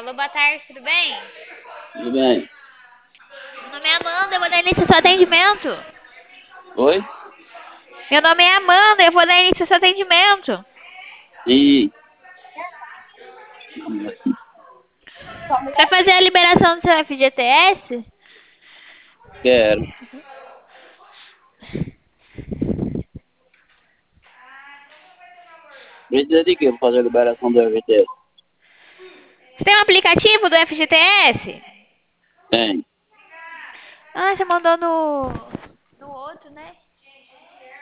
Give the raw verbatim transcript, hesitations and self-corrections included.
Alô, boa tarde, tudo bem? Tudo bem? Meu nome é Amanda, eu vou dar início ao seu atendimento. Oi? Meu nome é Amanda, eu vou dar início ao seu atendimento. E Pra fazer a liberação do seu F G T S, quero. Precisa de quê para fazer a liberação do F G T S? você tem um aplicativo do F G T S? Tem. Ah, você mandou no, no outro, né?